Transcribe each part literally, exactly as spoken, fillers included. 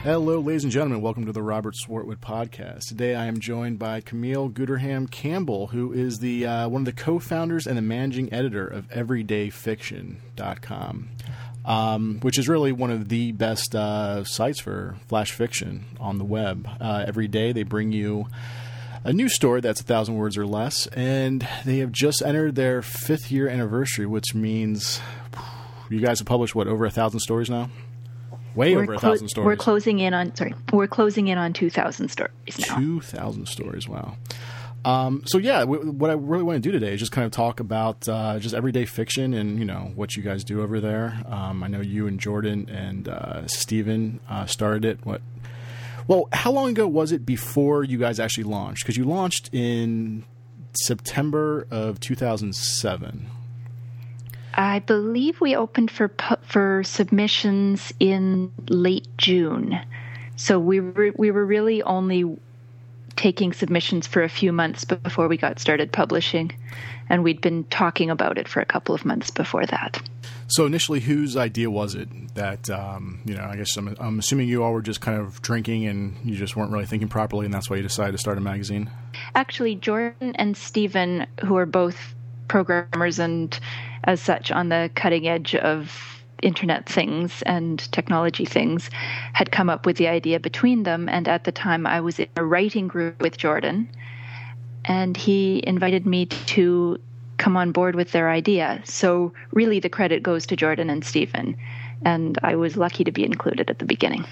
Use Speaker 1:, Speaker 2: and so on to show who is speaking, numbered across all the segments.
Speaker 1: Hello, ladies and gentlemen. Welcome to the Robert Swartwood Podcast. Today I am joined by Camille Gooderham Campbell, who is the uh, one of the co-founders and the managing editor of everyday fiction dot com, um, which is really one of the best uh, sites for flash fiction on the web. Uh, every day they bring you a new story that's a thousand words or less, and they have just entered their fifth year anniversary, which means you guys have published, what, over a thousand stories now? Way we're over a clo- thousand stories.
Speaker 2: We're closing in on sorry. We're closing in on two thousand stories now.
Speaker 1: Two thousand stories. Wow. Um, so yeah, w- what I really want to do today is just kind of talk about uh, just everyday fiction and you know what you guys do over there. Um, I know you and Jordan and uh, Stephen uh, started it. What? Well, how long ago was it before you guys actually launched? Because you launched in September of two thousand seven.
Speaker 2: I believe we opened for pu- for submissions in late June, so we were we were really only taking submissions for a few months before we got started publishing, and we'd been talking about it for a couple of months before that.
Speaker 1: So initially, whose idea was it that um, you know? I guess I'm, I'm assuming you all were just kind of drinking and you just weren't really thinking properly, and that's why you decided to start a magazine.
Speaker 2: Actually, Jordan and Stephen, who are both programmers and as such on the cutting edge of internet things and technology things, had come up with the idea between them. And at the time I was in a writing group with Jordan, and he invited me to come on board with their idea. So really the credit goes to Jordan and Stephen, and I was lucky to be included at the beginning.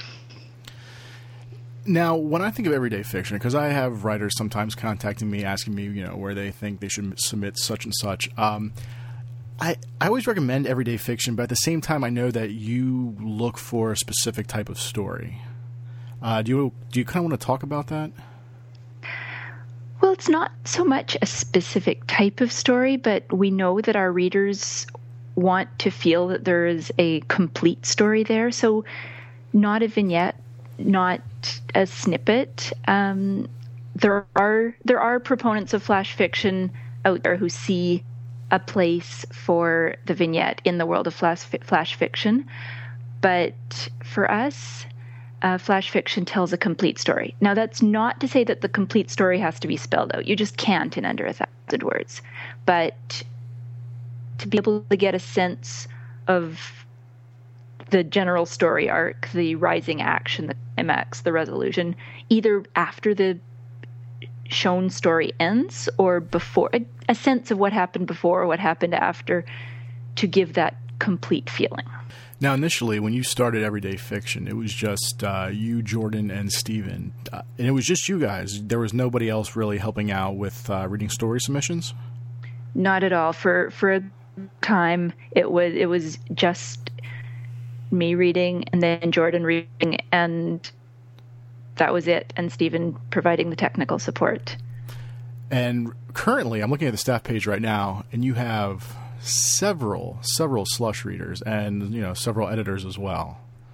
Speaker 1: Now, when I think of everyday fiction, because I have writers sometimes contacting me, asking me, you know, where they think they should submit such and such, um, I, I always recommend everyday fiction, but at the same time, I know that you look for a specific type of story. Uh, do you do you kind of want to talk about that?
Speaker 2: Well, it's not so much a specific type of story, but we know that our readers want to feel that there is a complete story there. So not a vignette, not a snippet. Um, there are there are proponents of flash fiction out there who see a place for the vignette in the world of flash, flash fiction. But for us, uh, flash fiction tells a complete story. Now, that's not to say that the complete story has to be spelled out. You just can't in under a thousand words. But to be able to get a sense of the general story arc, the rising action, the climax, the resolution, either after the shown story ends or before, a, a sense of what happened before or what happened after, to give that complete feeling.
Speaker 1: Now, initially, when you started Everyday Fiction, it was just uh, you, Jordan, and Stephen. Uh, and it was just you guys. There was nobody else really helping out with uh, reading story submissions?
Speaker 2: Not at all. For for a time, it was it was just me reading and then Jordan reading, and that was it, and Stephen providing the technical support.
Speaker 1: And currently, I'm looking at the staff page right now, and you have several, several slush readers and, you know, several editors as well.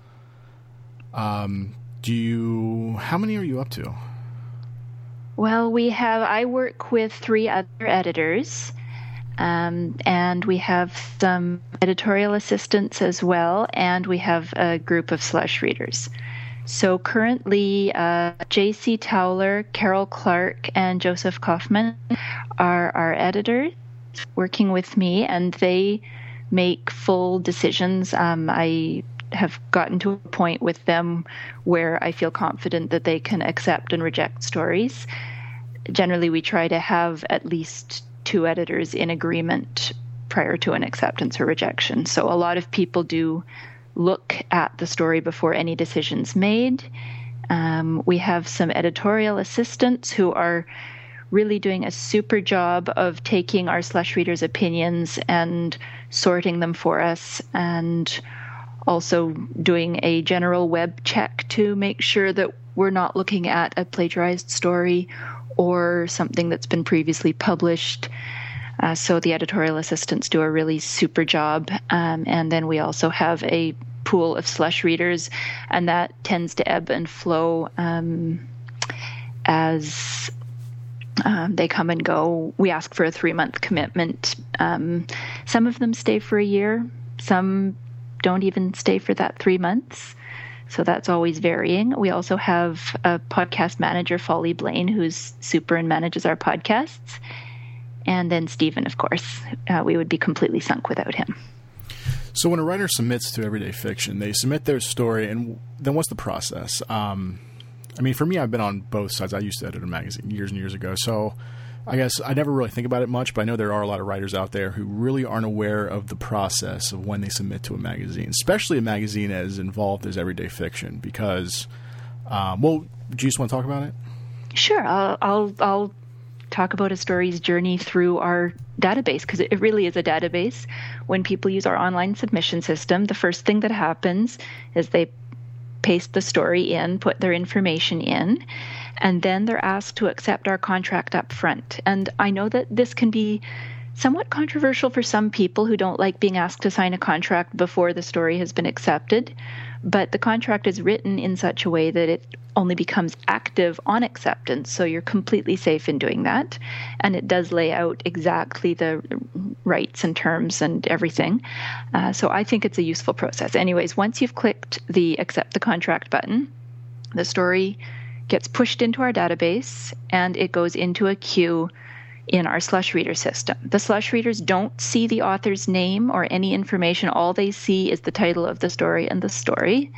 Speaker 1: Um, do you, how many are you up to?
Speaker 2: Well, we have, I work with three other editors, um, and we have some editorial assistants as well, and we have a group of slush readers. So currently, uh, J C Towler, Carol Clark, and Joseph Kaufman are our editors working with me, and they make full decisions. Um, I have gotten to a point with them where I feel confident that they can accept and reject stories. Generally, we try to have at least two editors in agreement prior to an acceptance or rejection. So a lot of people do look at the story before any decision's made. Um, we have some editorial assistants who are really doing a super job of taking our slush readers' opinions and sorting them for us, and also doing a general web check to make sure that we're not looking at a plagiarized story or something that's been previously published. Uh, so the editorial assistants do a really super job. Um, and then we also have a pool of slush readers, and that tends to ebb and flow um, as um, they come and go. We ask for a three-month commitment. Um, some of them stay for a year. Some don't even stay for that three months. So that's always varying. We also have a podcast manager, Folly Blaine, who's super and manages our podcasts. And then Stephen, of course. Uh, we would be completely sunk without him.
Speaker 1: So when a writer submits to Everyday Fiction, they submit their story, and then what's the process? Um, I mean, for me, I've been on both sides. I used to edit a magazine years and years ago, so I guess I never really think about it much, but I know there are a lot of writers out there who really aren't aware of the process of when they submit to a magazine, especially a magazine as involved as Everyday Fiction, because, um, well, do you just want to talk about it?
Speaker 2: Sure. I'll, I'll, I'll talk about a story's journey through our database, because it really is a database. When people use our online submission system, the first thing that happens is they paste the story in, put their information in, and then they're asked to accept our contract up front. And I know that this can be somewhat controversial for some people who don't like being asked to sign a contract before the story has been accepted, but the contract is written in such a way that it only becomes active on acceptance, so you're completely safe in doing that. And it does lay out exactly the rights and terms and everything. Uh, so I think it's a useful process. Anyways, once you've clicked the accept the contract button, the story gets pushed into our database and it goes into a queue in our slush reader system. The slush readers don't see the author's name or any information. All they see is the title of the story and the story.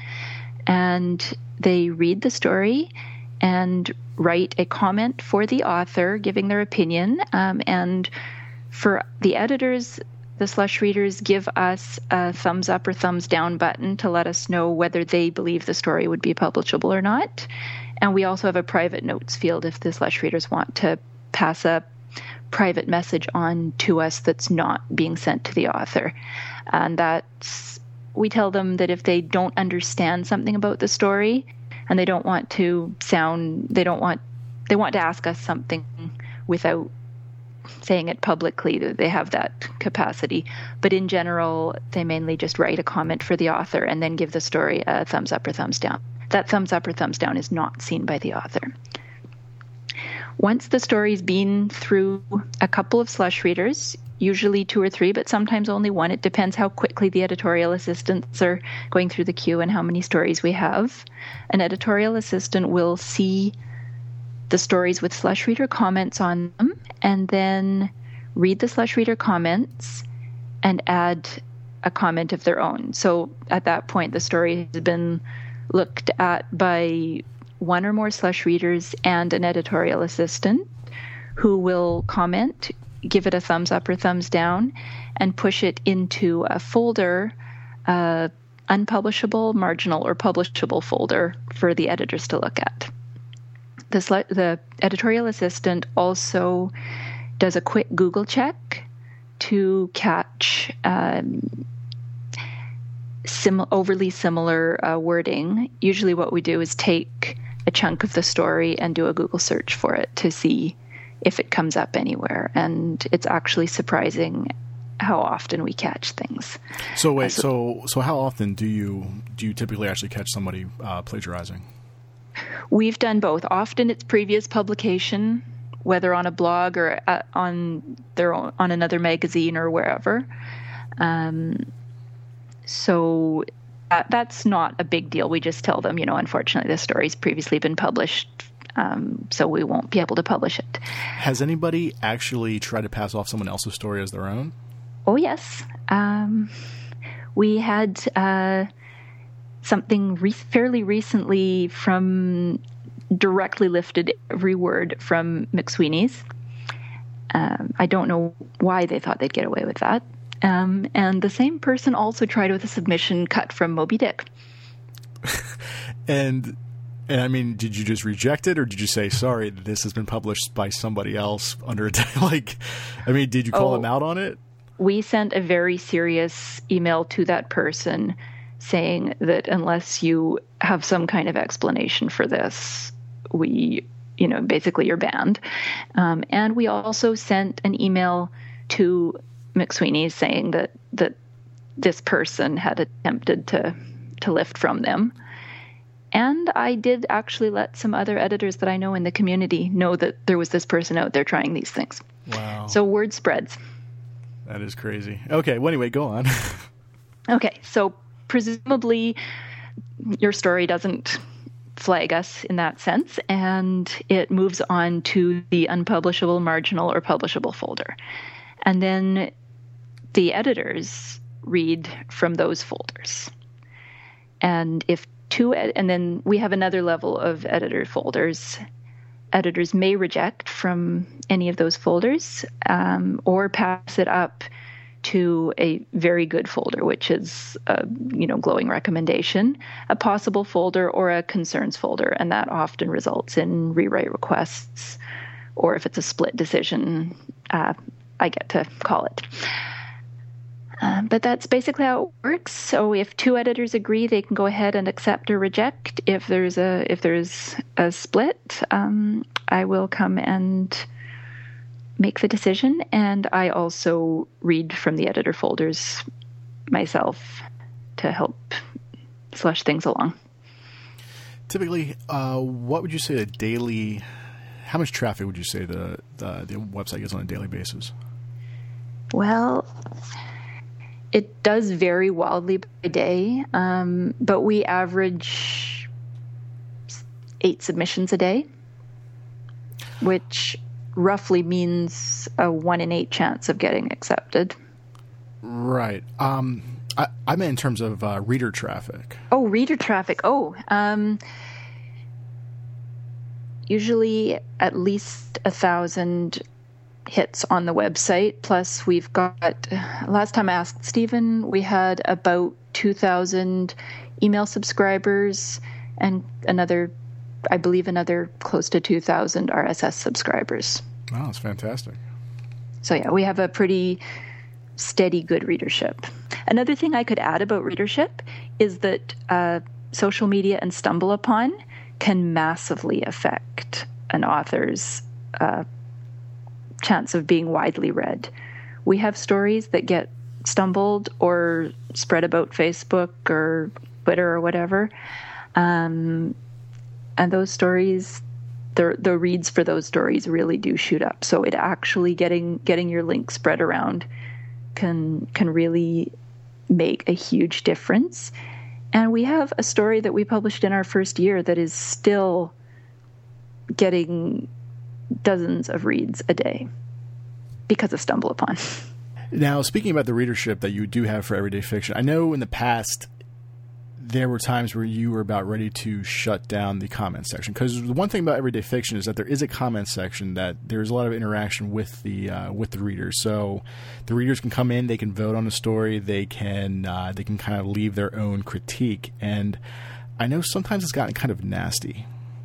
Speaker 2: And they read the story and write a comment for the author, giving their opinion. Um, and for the editors, the slush readers give us a thumbs up or thumbs down button to let us know whether they believe the story would be publishable or not. And we also have a private notes field if the slush readers want to pass a private message on to us that's not being sent to the author. And that's, we tell them that if they don't understand something about the story and they don't want to sound, they don't want, they want to ask us something without saying it publicly, they have that capacity. But in general, they mainly just write a comment for the author and then give the story a thumbs up or thumbs down. That thumbs up or thumbs down is not seen by the author. Once the story's been through a couple of slush readers, usually two or three, but sometimes only one. It depends how quickly the editorial assistants are going through the queue and how many stories we have. An editorial assistant will see the stories with slush reader comments on them and then read the slush reader comments and add a comment of their own. So at that point, the story has been looked at by one or more slush readers and an editorial assistant who will comment, give it a thumbs up or thumbs down, and push it into a folder, uh, unpublishable, marginal, or publishable folder for the editors to look at. The, sl- the editorial assistant also does a quick Google check to catch um, sim- overly similar uh, wording. Usually what we do is take a chunk of the story and do a Google search for it to see if it comes up anywhere. And it's actually surprising how often we catch things.
Speaker 1: So wait, so so how often do you do you typically actually catch somebody uh, plagiarizing?
Speaker 2: We've done both. Often it's previous publication, whether on a blog or uh, on their own, on another magazine or wherever. Um, so uh, that's not a big deal. We just tell them, you know, unfortunately, this story's previously been published, um, so we won't be able to publish it.
Speaker 1: Has anybody actually tried to pass off someone else's story as their own?
Speaker 2: Oh, yes. Um, we had uh, something re- fairly recently from directly lifted every word from McSweeney's. Um, I don't know why they thought they'd get away with that. Um, and the same person also tried with a submission cut from Moby Dick.
Speaker 1: and and I mean, did you just reject it, or did you say, sorry, this has been published by somebody else under a like? I mean, did you call
Speaker 2: oh,
Speaker 1: them out on it?
Speaker 2: We sent a very serious email to that person saying that unless you have some kind of explanation for this, we, you know, basically you're banned. Um, and we also sent an email to McSweeney saying that that this person had attempted to to lift from them. And I did actually let some other editors that I know in the community know that there was this person out there trying these things.
Speaker 1: Wow.
Speaker 2: So word spreads.
Speaker 1: That is crazy. Okay, well, anyway, go on.
Speaker 2: Okay, so presumably your story doesn't flag us in that sense, and it moves on to the unpublishable, marginal, or publishable folder. And then the editors read from those folders. And if two, ed- and then we have another level of editor folders. Editors may reject from any of those folders, um, or pass it up to a very good folder, which is a, you know, glowing recommendation, a possible folder, or a concerns folder. And that often results in rewrite requests, or if it's a split decision, uh, I get to call it. Um, but that's basically how it works. So if two editors agree, they can go ahead and accept or reject. If there's a if there's a split, um, I will come and make the decision, and I also read from the editor folders myself to help flush things along.
Speaker 1: Typically, uh, what would you say the daily? How much traffic would you say the the, the website gets on a daily basis?
Speaker 2: Well, it does vary wildly by day, um, but we average eight submissions a day, which roughly means a one in eight chance of getting accepted.
Speaker 1: Right. Um, I, I meant in terms of uh, reader traffic.
Speaker 2: Oh, reader traffic. Oh, um, usually at least a thousand hits on the website. Plus, we've got, last time I asked Stephen, we had about two thousand email subscribers and another, I believe, another close to two thousand R S S subscribers.
Speaker 1: Wow, that's fantastic.
Speaker 2: So yeah, we have a pretty steady, good readership. Another thing I could add about readership is that uh, social media and StumbleUpon can massively affect an author's uh, chance of being widely read. We have stories that get stumbled or spread about Facebook or Twitter or whatever. Um, and those stories, the the reads for those stories really do shoot up. So it actually getting getting your link spread around can can really make a huge difference. And we have a story that we published in our first year that is still getting dozens of reads a day because of StumbleUpon.
Speaker 1: Now, speaking about the readership that you do have for Everyday Fiction, I know in the past there were times where you were about ready to shut down the comment section, because the one thing about Everyday Fiction is that there is a comment section, that there's a lot of interaction with the uh, with the readers. So the readers can come in, they can vote on a story, they can uh, they can kind of leave their own critique, and I know sometimes it's gotten kind of nasty.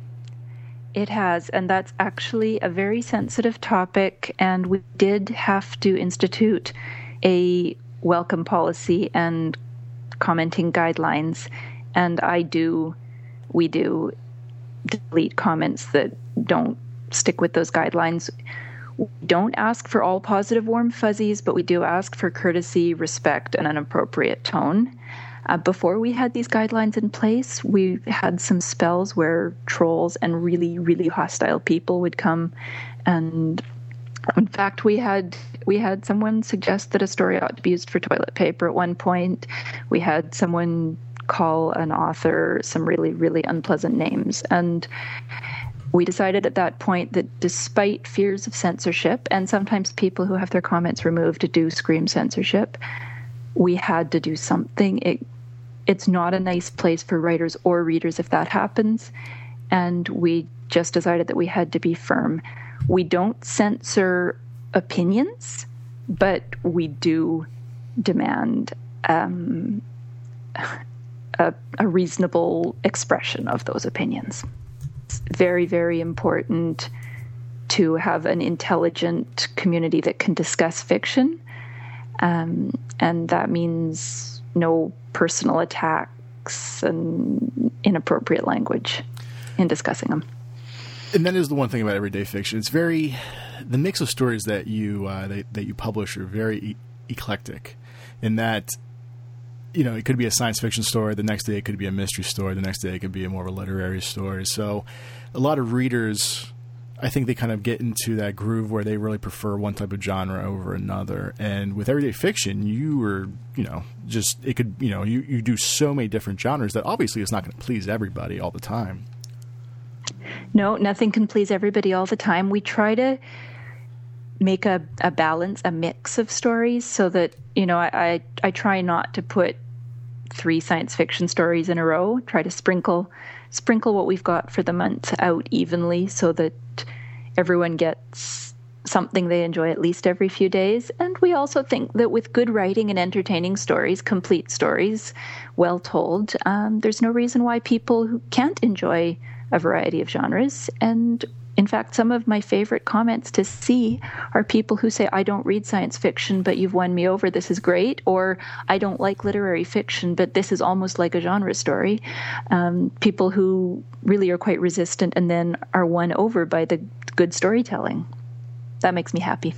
Speaker 2: It has, and that's actually a very sensitive topic, and we did have to institute a welcome policy and commenting guidelines, and I do, we do delete comments that don't stick with those guidelines. We don't ask for all positive warm fuzzies, but we do ask for courtesy, respect, and an appropriate tone. Uh, before we had these guidelines in place, we had some spells where trolls and really, really hostile people would come, and in fact, we had we had someone suggest that a story ought to be used for toilet paper at one point. We had someone call an author some really, really unpleasant names, and we decided at that point that despite fears of censorship, and sometimes people who have their comments removed do scream censorship, we had to do something. It, it's not a nice place for writers or readers if that happens, and we just decided that we had to be firm. We don't censor opinions, but we do demand um, a, a reasonable expression of those opinions. It's very, very important to have an intelligent community that can discuss fiction, um, and that means no personal attacks and inappropriate language in discussing them.
Speaker 1: And that is the one thing about Everyday Fiction. It's very, the mix of stories that you uh, that, that you publish are very e- eclectic. In that, you know, it could be a science fiction story. The next day it could be a mystery story. The next day it could be a more of a literary story. So, a lot of readers I think they kind of get into that groove where they really prefer one type of genre over another. And with everyday fiction, you were, you know, just, it could, you know, you, you do so many different genres that obviously it's not going to please everybody all the time.
Speaker 2: No, nothing can please everybody all the time. We try to make a, a balance, a mix of stories so that, you know, I, I, I try not to put three science fiction stories in a row, try to sprinkle sprinkle what we've got for the month out evenly so that everyone gets something they enjoy at least every few days. And we also think that with good writing and entertaining stories, complete stories, well told, um, there's no reason why people who can't enjoy a variety of genres. And in fact, some of my favorite comments to see are people who say, I don't read science fiction, but you've won me over. This is great. Or I don't like literary fiction, but this is almost like a genre story. Um, people who really are quite resistant and then are won over by the good storytelling. That makes me happy.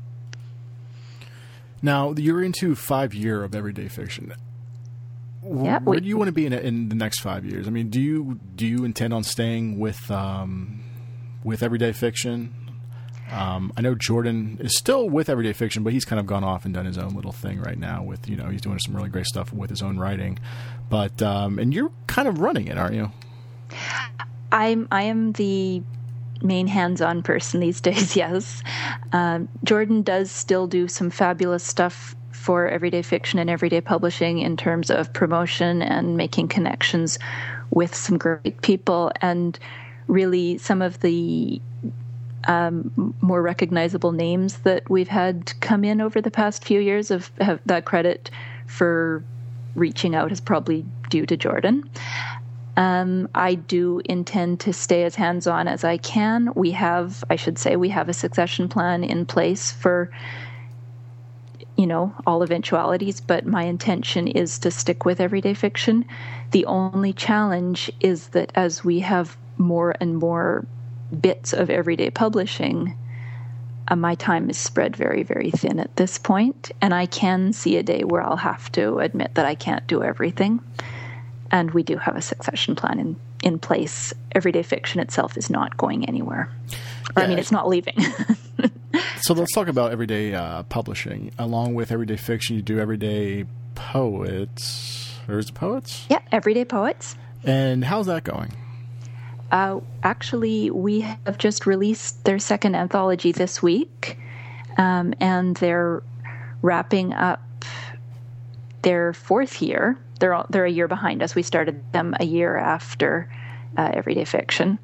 Speaker 1: Now, you're into five year of everyday fiction.
Speaker 2: Yeah,
Speaker 1: Where
Speaker 2: we,
Speaker 1: do you want to be in, in the next five years? I mean, do you do you intend on staying with um, with everyday fiction? Um, I know Jordan is still with everyday fiction, but he's kind of gone off and done his own little thing right now. With you know, he's doing some really great stuff with his own writing. But um, and you're kind of running it, aren't you?
Speaker 2: I'm I am the main hands-on person these days. Yes, um, Jordan does still do some fabulous stuff for everyday fiction and everyday publishing in terms of promotion and making connections with some great people. And really some of the um, more recognizable names that we've had come in over the past few years have, have that credit for reaching out is probably due to Jordan. Um, I do intend to stay as hands-on as I can. We have, I should say, we have a succession plan in place for you know, all eventualities, but my intention is to stick with everyday fiction. The only challenge is that as we have more and more bits of everyday publishing, uh, my time is spread very, very thin at this point, and I can see a day where I'll have to admit that I can't do everything. And we do have a succession plan in, in place. Everyday fiction itself is not going anywhere. Or, yeah. I mean, it's not leaving.
Speaker 1: So let's talk about everyday uh, publishing. Along with everyday fiction, you do everyday poets. Or is it poets?
Speaker 2: Yeah, everyday poets.
Speaker 1: And how's that going?
Speaker 2: Uh, actually, we have just released their second anthology this week, um, and they're wrapping up their fourth year. They're all, they're a year behind us. We started them a year after uh, everyday fiction.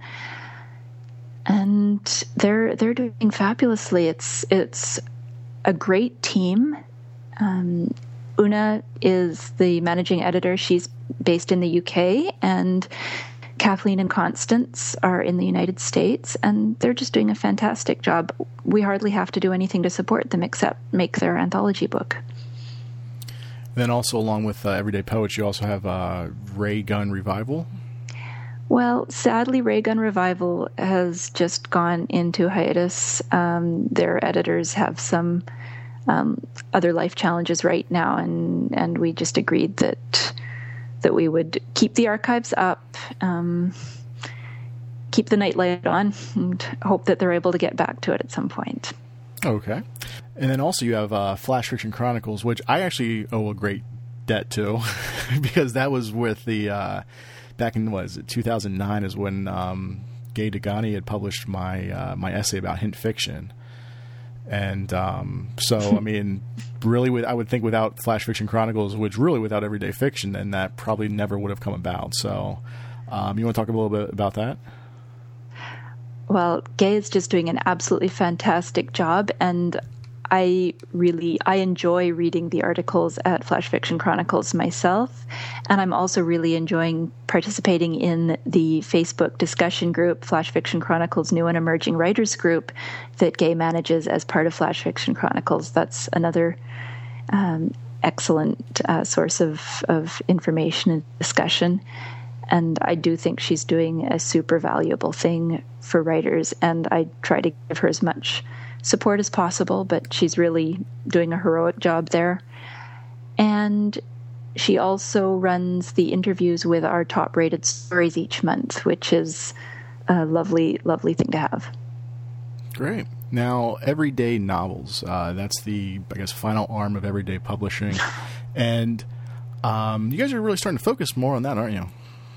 Speaker 2: And they're they're doing fabulously. It's it's a great team. Um, Una is the managing editor. She's based in the U K, and Kathleen and Constance are in the United States, and they're just doing a fantastic job. We hardly have to do anything to support them except make their anthology book.
Speaker 1: Then also, along with uh, Everyday Poets, you also have uh, Ray Gun Revival.
Speaker 2: Well, sadly, Ray Gun Revival has just gone into hiatus. Um, their editors have some um, other life challenges right now, and, and we just agreed that that we would keep the archives up, um, keep the nightlight on, and hope that they're able to get back to it at some point.
Speaker 1: Okay. And then also you have uh, Flash Fiction Chronicles, which I actually owe a great debt to, because that was with the... Uh, back in, what is it, two thousand nine is when um, Gay Degani had published my uh, my essay about hint fiction. And um, so, I mean, really, with, I would think without Flash Fiction Chronicles, which really without everyday fiction, then that probably never would have come about. So um, you want to talk a little bit about that?
Speaker 2: Well, Gay is just doing an absolutely fantastic job, and I really, I enjoy reading the articles at Flash Fiction Chronicles myself, and I'm also really enjoying participating in the Facebook discussion group, Flash Fiction Chronicles New and Emerging Writers Group, that Gay manages as part of Flash Fiction Chronicles. That's another um, excellent uh, source of, of information and discussion, and I do think she's doing a super valuable thing for writers, and I try to give her as much support as possible, but she's really doing a heroic job there. And she also runs the interviews with our top rated stories each month, which is a lovely, lovely thing to have.
Speaker 1: Great. Now, Everyday Novels, uh, that's the, I guess, final arm of Everyday Publishing. And um, you guys are really starting to focus more on that, aren't you?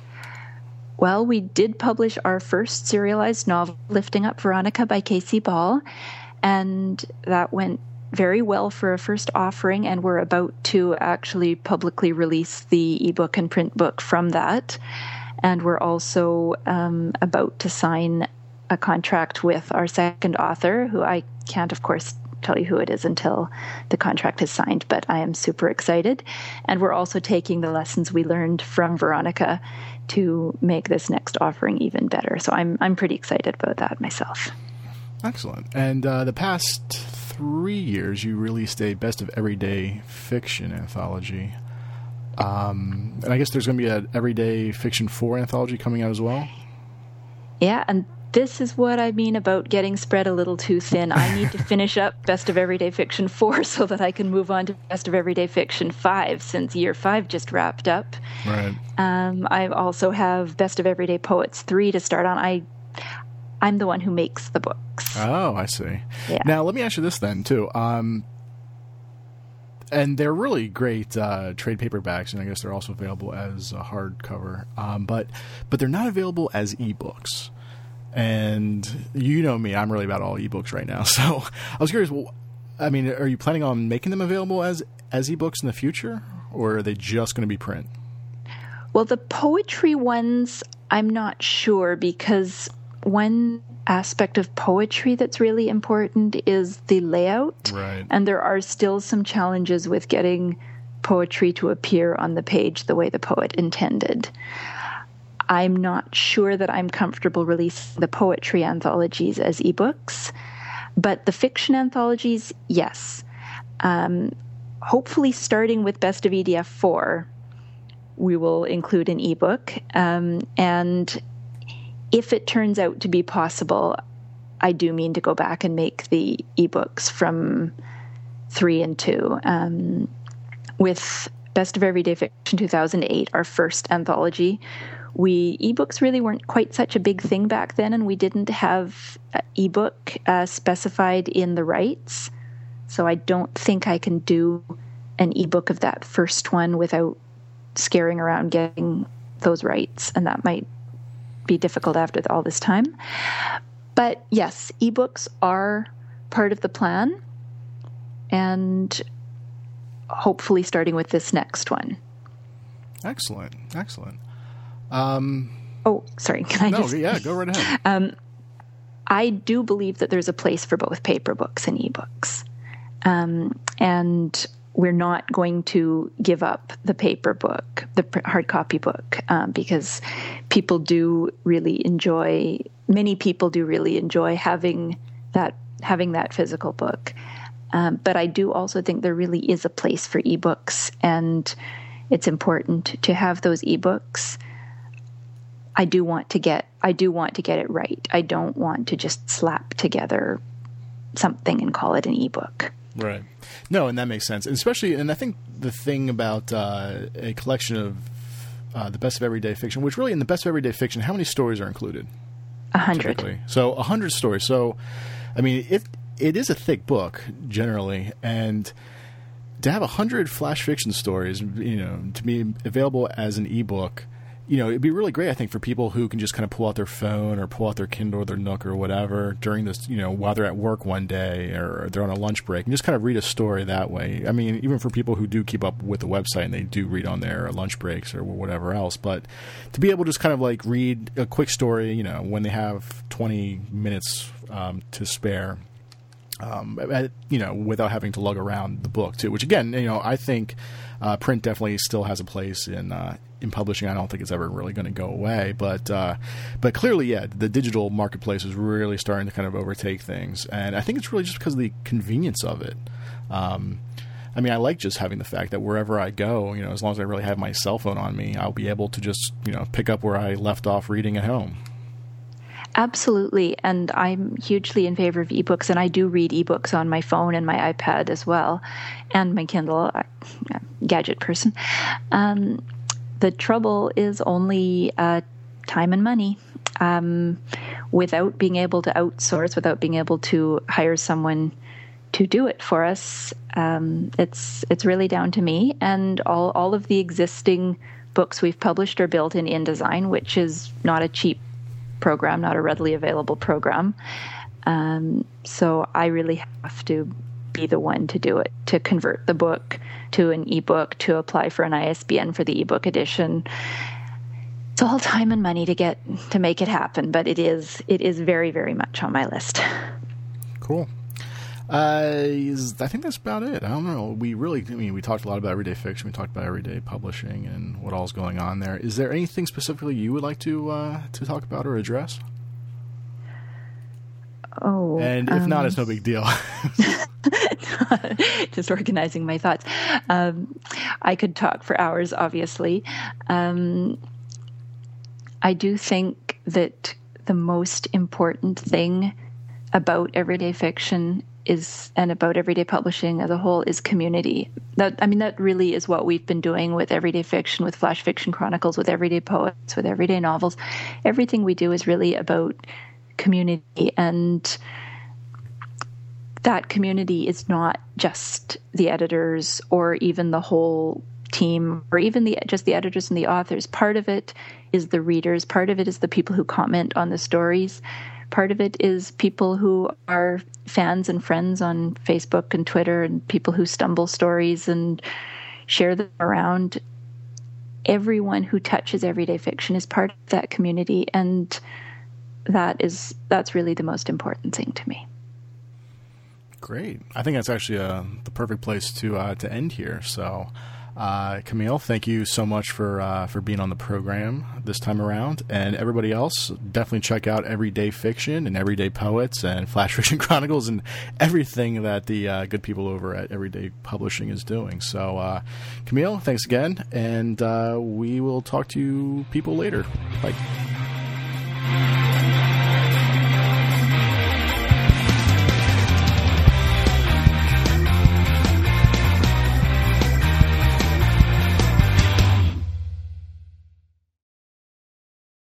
Speaker 2: Well, we did publish our first serialized novel, Lifting Up Veronica by Casey Ball, and that went very well for a first offering, and we're about to actually publicly release the ebook and print book from that. And we're also um, about to sign a contract with our second author, who I can't, of course, tell you who it is until the contract is signed, but I am super excited. And we're also taking the lessons we learned from Veronica to make this next offering even better. So I'm I'm pretty excited about that myself.
Speaker 1: Excellent. And uh, the past three years, you released a Best of Everyday Fiction anthology. Um, and I guess there's going to be an Everyday Fiction four anthology coming out as well?
Speaker 2: Yeah, and this is what I mean about getting spread a little too thin. I need to finish up Best of Everyday Fiction four so that I can move on to Best of Everyday Fiction five, since year five just wrapped up.
Speaker 1: Right.
Speaker 2: Um, I also have Best of Everyday Poets three to start on. I, I'm the one who makes the books.
Speaker 1: Oh, I see.
Speaker 2: Yeah.
Speaker 1: Now, let me ask you this then, too. Um, and they're really great uh, trade paperbacks, and I guess they're also available as a hardcover. Um, but, but they're not available as ebooks. And you know me, I'm really about all ebooks right now. So I was curious, well, I mean, are you planning on making them available as, as ebooks in the future, or are they just going to be print?
Speaker 2: Well, the poetry ones, I'm not sure, because one aspect of poetry that's really important is the layout.
Speaker 1: Right.
Speaker 2: And there are still some challenges with getting poetry to appear on the page the way the poet intended. I'm not sure that I'm comfortable releasing the poetry anthologies as ebooks, but the fiction anthologies, yes. Um, hopefully starting with Best of E D F four, we will include an ebook. Um, and if it turns out to be possible, I do mean to go back and make the ebooks from three and two. Um, with Best of Everyday Fiction two thousand eight, our first anthology, We ebooks really weren't quite such a big thing back then, and we didn't have uh, ebook uh, specified in the rights. So I don't think I can do an ebook of that first one without scaring around getting those rights, and that might be difficult after all this time. But yes, ebooks are part of the plan, and hopefully starting with this next one.
Speaker 1: Excellent, excellent. Um,
Speaker 2: oh, sorry. Can I
Speaker 1: no,
Speaker 2: just,
Speaker 1: yeah, go right ahead.
Speaker 2: Um, I do believe that there's a place for both paper books and ebooks. Um, and we're not going to give up the paper book, the hard copy book, um, because people do really enjoy, many people do really enjoy having that, having that physical book. Um, but I do also think there really is a place for ebooks, and it's important to have those ebooks. I do want to get, I do want to get it right. I don't want to just slap together something and call it an ebook.
Speaker 1: Right. No, and that makes sense. And especially, and I think the thing about uh, a collection of uh, the Best of Everyday Fiction, which really in the Best of Everyday Fiction, how many stories are included?
Speaker 2: A hundred.
Speaker 1: Typically. So a hundred stories. So, I mean, it it is a thick book generally, and to have a hundred flash fiction stories, you know, to be available as an ebook, you know, it'd be really great, I think, for people who can just kind of pull out their phone or pull out their Kindle or their Nook or whatever during this, you know, while they're at work one day or they're on a lunch break, and just kind of read a story that way. I mean, even for people who do keep up with the website and they do read on their lunch breaks or whatever else, but to be able to just kind of like read a quick story, you know, when they have twenty minutes um, to spare. Um, you know, without having to lug around the book too, which again, you know, I think uh, print definitely still has a place in uh, in publishing. I don't think it's ever really going to go away, but uh, but clearly, yeah, the digital marketplace is really starting to kind of overtake things, and I think it's really just because of the convenience of it. Um, I mean, I like just having the fact that wherever I go, you know, as long as I really have my cell phone on me, I'll be able to just, you know, pick up where I left off reading at home.
Speaker 2: Absolutely, and I'm hugely in favor of ebooks, and I do read ebooks on my phone and my iPad as well, and my Kindle. I'm a gadget person. Um, the trouble is only uh, time and money. Um, without being able to outsource, without being able to hire someone to do it for us. Um, it's it's really down to me, and all all of the existing books we've published are built in InDesign, which is not a cheap program, not a readily available program. Um, so I really have to be the one to do it, to convert the book to an ebook, to apply for an I S B N for the ebook edition. It's all time and money to get to make it happen, but it is it is very, very much on my list.
Speaker 1: Cool. Uh, is, I think that's about it. I don't know. We really, I mean, we talked a lot about everyday fiction. We talked about everyday publishing and what all's going on there. Is there anything specifically you would like to uh, to talk about or address?
Speaker 2: Oh,
Speaker 1: and if um, not, it's no big deal.
Speaker 2: Just organizing my thoughts. Um, I could talk for hours, obviously. Um, I do think that the most important thing about everyday fiction is, and about everyday publishing as a whole, is community. That, I mean, that really is what we've been doing with everyday fiction, with Flash Fiction Chronicles, with everyday poets, with everyday novels. Everything we do is really about community, and that community is not just the editors or even the whole team or even the just the editors and the authors. Part of it is the readers. Part of it is the people who comment on the stories. Part of it is people who are fans and friends on Facebook and Twitter, and people who stumble stories and share them around. Everyone who touches everyday fiction is part of that community, and that is that's really the most important thing to me.
Speaker 1: Great. I think that's actually uh, the perfect place to uh, to end here. So, uh, Camille, thank you so much for uh, for being on the program this time around. And everybody else, definitely check out Everyday Fiction and Everyday Poets and Flash Fiction Chronicles and everything that the uh, good people over at Everyday Publishing is doing. So, uh, Camille, thanks again, and uh, we will talk to you people later. Bye.